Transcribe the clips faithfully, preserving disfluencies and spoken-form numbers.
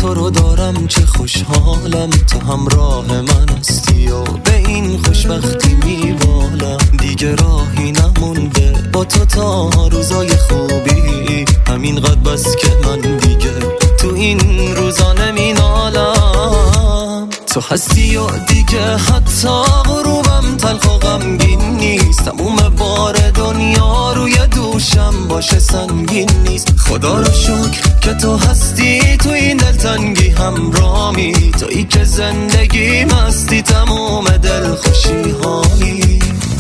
تو رو دارم چه خوشحالم، تو همراه من هستی و به این خوشبختی میبالم. دیگه راهی نمونده با تو تا روزای خوبی، همین قد بس که من دیگه تو این روزا نمینالم. تو هستی و دیگه حتی غروبم تلخ و غمگین نیست، تموم بار دنیا روی دوشم باشه سنگین نیست. خدا رو شکر که تو هستی تو این دلتنگی همرامی، تویی که زندگی مستی تموم دل خوشی هایی.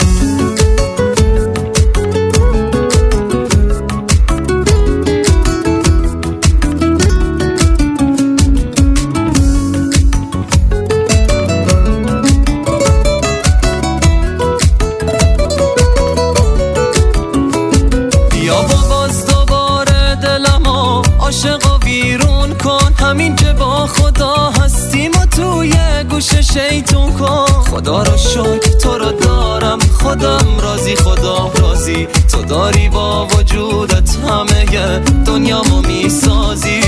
عاشق و بیرون کن، همین که با خدا هستیم و توی گوش شیطون کن. خدا رو شکر تو رو دارم، خودم راضی خدا راضی، تو داری با وجودت همه دنیامو میسازی.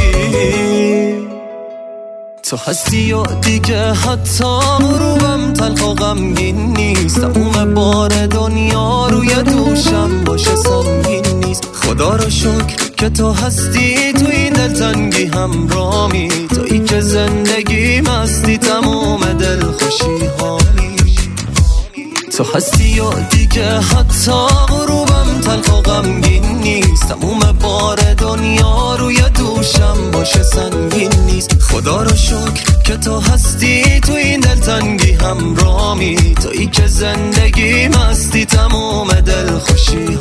تو هستی و دیگه حتی غروبم تلخ و غمگین نیست، تموم بار دنیا روی دوشم باشه سنگین نیست. خدا رو شکر که تو هستی تو این دلتنگی همرامی، تویی که زندگی مستی تموم دل خوشی هایی. تو هستی و دیگه حتی غروبم تلخ و غمگین نیست، تموم بار دنیا روی دوشم باشه سنگین نیست. خدا رو شکر که تو هستی تو این دلتنگی همرامی، تویی که زندگی مستی تموم دل خوشی